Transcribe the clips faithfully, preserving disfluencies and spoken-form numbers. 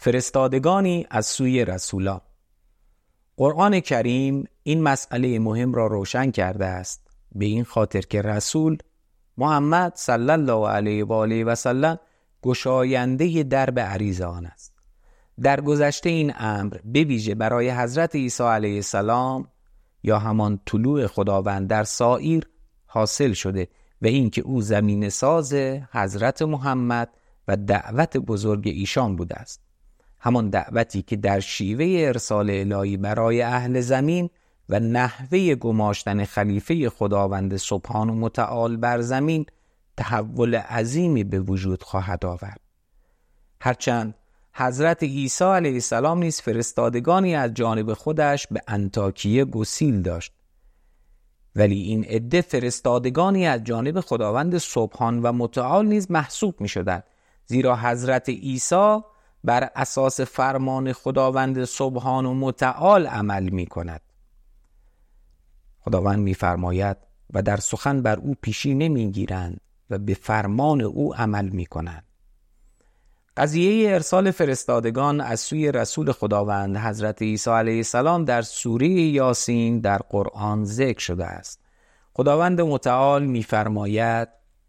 فرستادگانی از سوی رسولان. قرآن کریم این مسئله مهم را روشن کرده است، به این خاطر که رسول محمد صلی الله علیه و آله و سلم گشاینده درب عریض آن است. در گذشته این امر به ویژه برای حضرت عیسی علیه السلام یا همان طلوع خداوند در سایر حاصل شده و این که او زمین ساز حضرت محمد و دعوت بزرگ ایشان بوده است، همان دعوتی که در شیوه ارسال الهی برای اهل زمین و نحوه گماشتن خلیفه خداوند سبحان و متعال بر زمین تحول عظیمی به وجود خواهد آورد. هرچند حضرت عیسی علیه السلام نیز فرستادگانی از جانب خودش به انطاکیه گسیل داشت، ولی این عده فرستادگانی از جانب خداوند سبحان و متعال نیز محسوب می شدند، زیرا حضرت عیسی بر اساس فرمان خداوند سبحان و متعال عمل می کند. خداوند می فرماید و در سخن بر او پیشی نمی گیرند و به فرمان او عمل می کنند. قضیه ارسال فرستادگان از سوی رسول خداوند حضرت عیسی علیه السلام در سوره یاسین در قرآن ذکر شده است. خداوند متعال می فرماید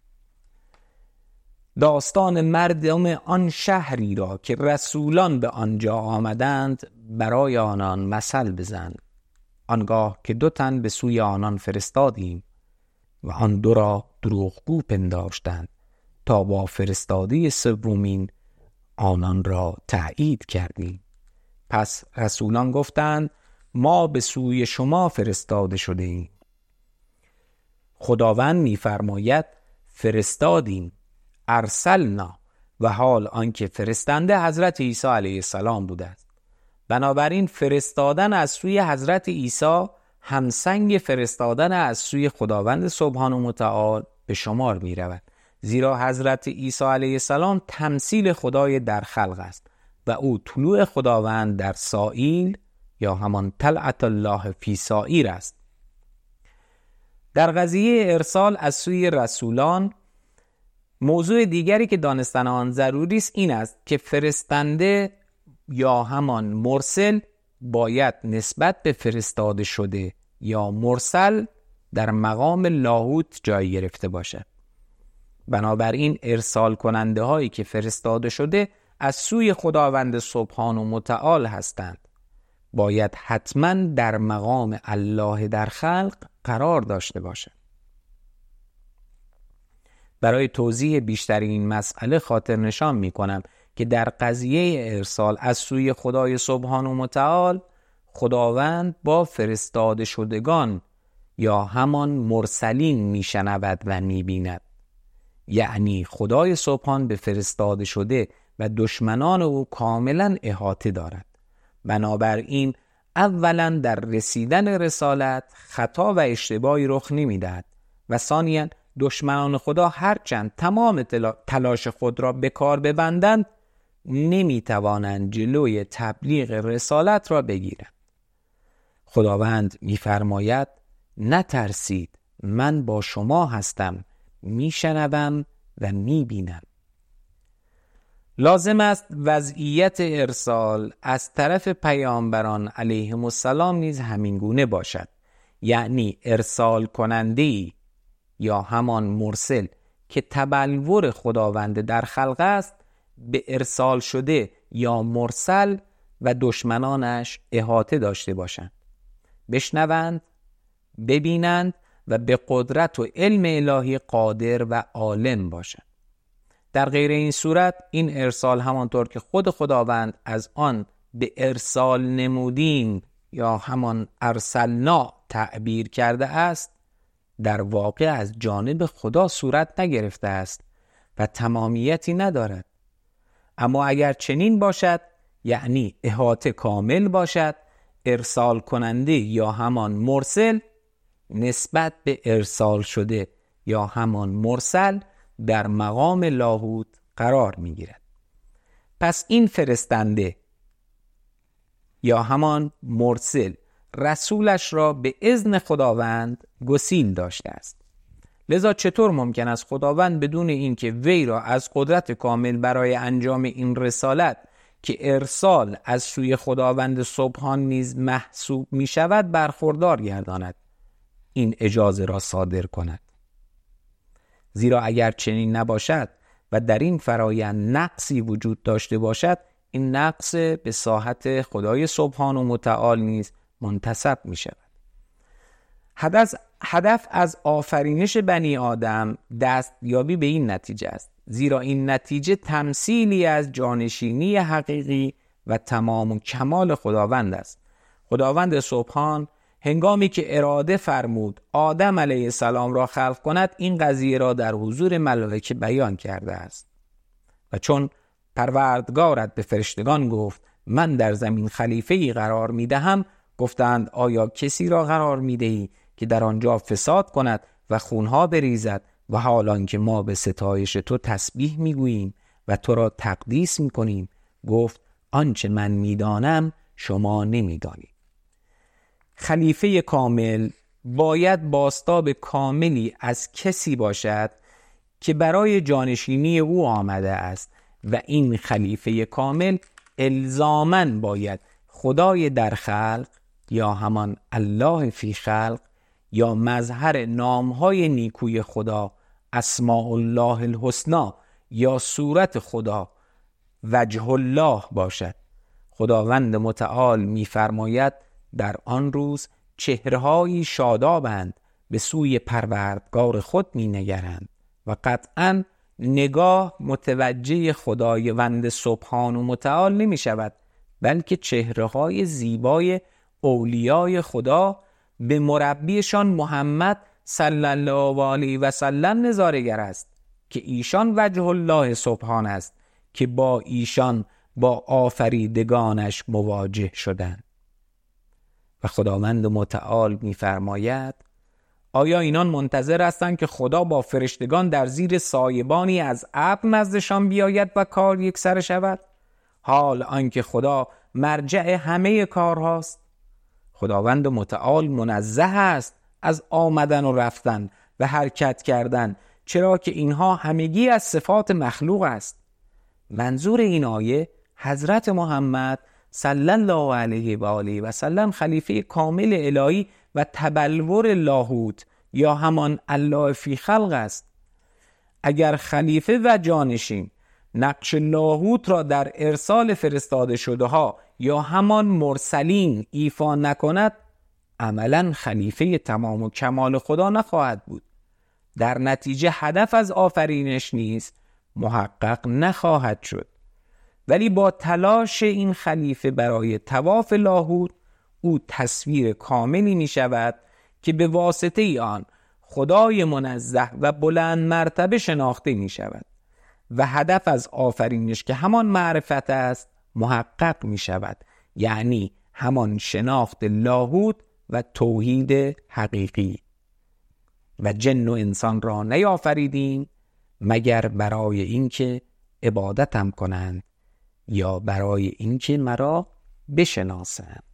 داستان مردم آن شهری را که رسولان به آنجا آمدند برای آنان مثل بزن. آنگاه که دو تن به سوی آنان فرستادیم و آن دو را دروغگو پنداشتند تا با فرستاده سومین آنان را تأیید کردیم. پس رسولان گفتند ما به سوی شما فرستاده شده ایم. خداوند می‌فرماید فرستادیم، ارسلنا، و حال آنکه فرستنده حضرت عیسی علیه السلام بوده است. بنابراین فرستادن از سوی حضرت عیسی همسنگ فرستادن از سوی خداوند سبحان و متعال به شمار می رود، زیرا حضرت عیسی علیه السلام تمثیل خدای در خلق است و او طلوع خداوند در سائیل یا همان طلعت الله فی سائیر است. در قضیه ارسال از سوی رسولان موضوع دیگری که دانستن آن ضروری است این است که فرستنده یا همان مرسل باید نسبت به فرستاده شده یا مرسل در مقام لاهوت جای گرفته باشد. بنابراین ارسال کننده هایی که فرستاده شده از سوی خداوند سبحان و متعال هستند باید حتما در مقام الله در خلق قرار داشته باشد. برای توضیح بیشتر این مسئله خاطر نشان می کنم که در قضیه ارسال از سوی خدای سبحان و متعال خداوند با فرستاده شدگان یا همان مرسلین می شنود و می بیند. یعنی خدای سبحان به فرستاده شده و دشمنان او کاملا احاطه دارد. بنابراین اولا در رسیدن رسالت خطا و اشتباهی رخ نمی دهد و ثانیا دشمنان خدا هرچند تمام تلاش خود را به کار ببندند نمی توانند جلوی تبلیغ رسالت را بگیرند. خداوند می فرماید نترسید، من با شما هستم، می شنوم و می بینم. لازم است وضعیت ارسال از طرف پیامبران علیهم السلام نیز همین گونه باشد، یعنی ارسال کننده‌ای یا همان مرسل که تبلور خداوند در خلق است به ارسال شده یا مرسل و دشمنانش احاطه داشته باشند، بشنوند، ببینند و به قدرت و علم الهی قادر و عالم باشند. در غیر این صورت این ارسال همانطور که خود خداوند از آن به ارسال نمودیم یا همان ارسلنا تعبیر کرده است در واقع از جانب خدا صورت نگرفته است و تمامیتی ندارد. اما اگر چنین باشد، یعنی احاطه کامل باشد، ارسال کننده یا همان مرسل نسبت به ارسال شده یا همان مرسل در مقام لاهوت قرار می گیرد. پس این فرستنده یا همان مرسل رسولش را به اذن خداوند گسیل داشته است. لذا چطور ممکن است خداوند بدون اینکه وی را از قدرت کامل برای انجام این رسالت که ارسال از سوی خداوند سبحان نیز محسوب می شود برخوردار گرداند این اجازه را صادر کند. زیرا اگر چنین نباشد و در این فرایند نقصی وجود داشته باشد، این نقص به ساحت خدای سبحان و متعال نیز منتسب می شود. هدف هدف از آفرینش بنی آدم دستیابی به این نتیجه است، زیرا این نتیجه تمثیلی از جانشینی حقیقی و تمام و کمال خداوند است. خداوند سبحان هنگامی که اراده فرمود آدم علیه السلام را خلق کند، این قضیه را در حضور ملائکه بیان کرده است. و چون پروردگارت به فرشتگان گفت من در زمین خلیفه‌ای قرار می‌دهم، گفتند آیا کسی را قرار می‌دهی که در آنجا فساد کند و خونها بریزد، و حالان که ما به ستایش تو تسبیح میگوییم و تو را تقدیس میکنیم؟ گفت آنچه من میدانم شما نمیدانید. خلیفه کامل باید بازتاب کاملی از کسی باشد که برای جانشینی او آمده است و این خلیفه کامل الزاماً باید خدای در خلق یا همان الله فی خلق یا مظهر نامهای نیکوی خدا، اسماء الله الحسنی یا صورت خدا، وجه الله باشد. خداوند متعال می‌فرماید در آن روز چهره‌هایی شادابند به سوی پروردگار خود می‌نگرند و قطعاً نگاه متوجه خداوند سبحان و متعال نمی‌شود، بلکه چهره‌های زیبای اولیای خدا به مربیشان محمد صلی الله علیه و سلم نظاره‌گر است که ایشان وجه الله سبحان است که با ایشان با آفریدگانش مواجه شدند. و خداوند متعال می‌فرماید آیا اینان منتظر هستند که خدا با فرشتگان در زیر سایبانی از ابر نزدشان بیاید و کار یکسره شود، حال آنکه خدا مرجع همه کارهاست؟ خداوند متعال منزه است از آمدن و رفتن و حرکت کردن، چرا که اینها همگی از صفات مخلوق است. منظور این آیه حضرت محمد صلی الله علیه و آله و سلم خلیفه کامل الهی و تبلور لاهوت یا همان الله فی خلق است. اگر خلیفه و جانشین نقش لاهوت را در ارسال فرستاده شده ها یا همان مرسلین ایفا نکند، عملا خلیفه تمام و کمال خدا نخواهد بود. در نتیجه هدف از آفرینش نیز محقق نخواهد شد. ولی با تلاش این خلیفه برای طواف لاهوت، او تصویر کاملی می شود که به واسطه آن خدای منزه و بلند مرتبه شناخته می شود و هدف از آفرینش که همان معرفت است محقق می شود، یعنی همان شناخت لاهوت و توحید حقیقی. و جن و انسان را نیافریدیم مگر برای اینکه عبادتم کنند یا برای اینکه مرا بشناسند.